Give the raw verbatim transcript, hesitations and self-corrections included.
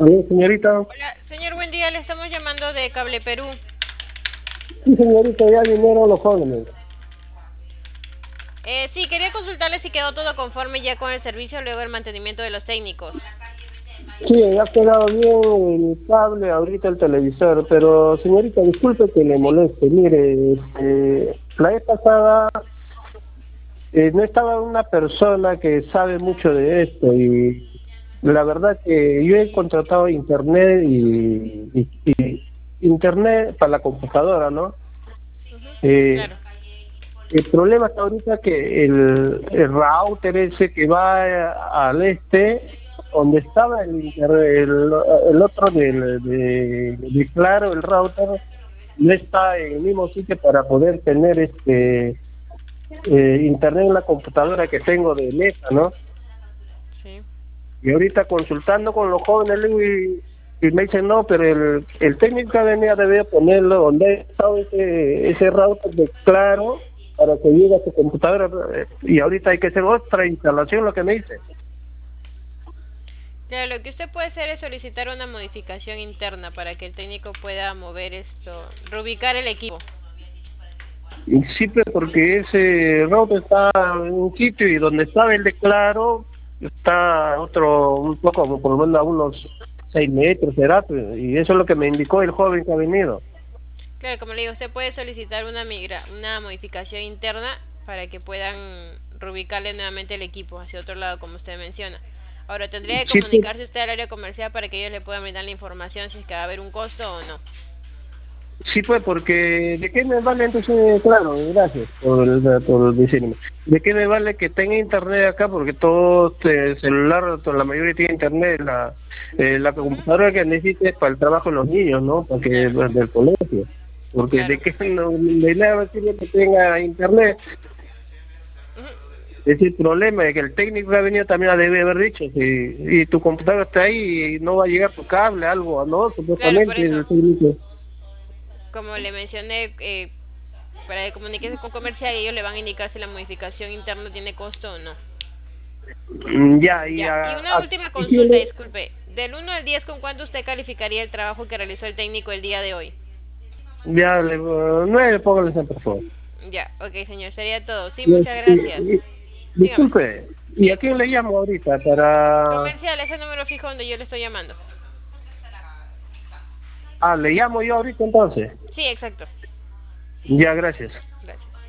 Aló, señorita. Hola, señor, buen día. Le estamos llamando de Cable Perú. Sí, señorita, ya vinieron los jóvenes. Eh, sí, quería consultarle si quedó todo conforme ya con el servicio luego del mantenimiento de los técnicos. Sí, ha quedado bien el cable, ahorita el televisor, pero señorita, disculpe que le Sí. moleste. Mire, este, la vez pasada eh, no estaba una persona que sabe mucho de esto y la verdad que yo he contratado internet y, y- y internet para la computadora, ¿no? Ujú, Eh, claro. el problema está ahorita que el, el router ese que va a- al este, donde estaba el, inter- el, el otro del- de, de Claro, el router, no está en el mismo sitio para poder tener este eh, internet en la computadora que tengo de Meta, ¿no? Sí. Y ahorita consultando con los jóvenes, le digo, y, y me dicen, no, pero el, el técnico que venía debe ponerlo donde está ese, ese router de Claro para que llegue a su computadora. eh, Y ahorita hay que hacer otra instalación, lo que me dice. Claro, lo que usted puede hacer es solicitar una modificación interna para que el técnico pueda mover esto, reubicar el equipo. Y sí, pues, porque ese router está en un sitio y donde estaba el de Claro está otro, un poco, como por lo menos a unos seis metros, será, pues, y eso es lo que me indicó el joven que ha venido. Claro, como le digo, usted puede solicitar una migra, una modificación interna para que puedan reubicarle nuevamente el equipo hacia otro lado, como usted menciona. Ahora, tendría que Sí, pues, comunicarse usted al área comercial para que ellos le puedan brindar la información si es que va a haber un costo o no. sí, pues, porque ¿de qué me vale entonces? Claro, gracias por, el, por decirme. ¿De qué me vale que tenga internet acá? Porque todo este celular, toda la mayoría tiene internet. La, eh, la Ujú, computadora que necesite es para el trabajo de los niños, ¿no? Para que claro, del colegio. Porque de claro. qué no, de nada sirve que tenga internet. Ujú. Es el problema es que el técnico que ha venido también debe haber dicho, si, y tu computadora está ahí y no va a llegar tu cable, algo, ¿no? Claro, por Supuestamente eso, el técnico. como le mencioné, eh, para que comunique con comercial, ellos le van a indicar si la modificación interna tiene costo o no. Mm, Ya, y, Ya, y a, una a- última y si consulta, le- disculpe. Del uno al diez, ¿con cuánto usted calificaría el trabajo que realizó el técnico el día de hoy? ya, le, uh, nueve, póngale ese, por favor. Ya, ok, señor, sería todo. Sí, Y, muchas y- gracias. y- Dígame. disculpe, ¿y a Sí, quién le llamo ahorita? Para... comercial, ese número fijo donde yo le estoy llamando. Ah, le llamo yo ahorita entonces. Sí, exacto. Ya, gracias.